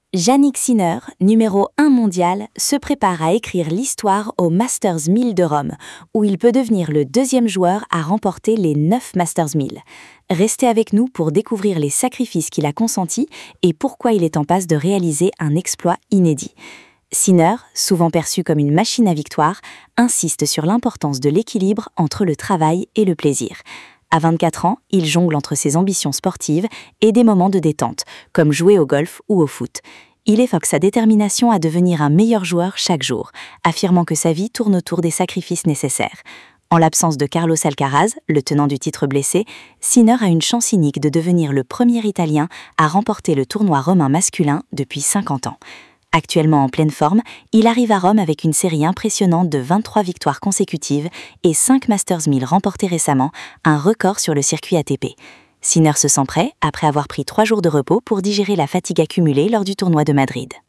Jannik Sinner, numéro 1 mondial, se prépare à écrire l'histoire au Masters 1000 de Rome, où il peut devenir le deuxième joueur à remporter les 9 Masters 1000. Restez avec nous pour découvrir les sacrifices qu'il a consentis et pourquoi il est en passe de réaliser un exploit inédit. Sinner, souvent perçu comme une machine à victoire, insiste sur l'importance de l'équilibre entre le travail et le plaisir. À 24 ans, il jongle entre ses ambitions sportives et des moments de détente, comme jouer au golf ou au foot. Il évoque sa détermination à devenir un meilleur joueur chaque jour, affirmant que sa vie tourne autour des sacrifices nécessaires. En l'absence de Carlos Alcaraz, le tenant du titre blessé, Sinner a une chance unique de devenir le premier Italien à remporter le tournoi romain masculin depuis 50 ans. Actuellement en pleine forme, il arrive à Rome avec une série impressionnante de 23 victoires consécutives et 5 Masters 1000 remportés récemment, un record sur le circuit ATP. Sinner se sent prêt après avoir pris 3 jours de repos pour digérer la fatigue accumulée lors du tournoi de Madrid.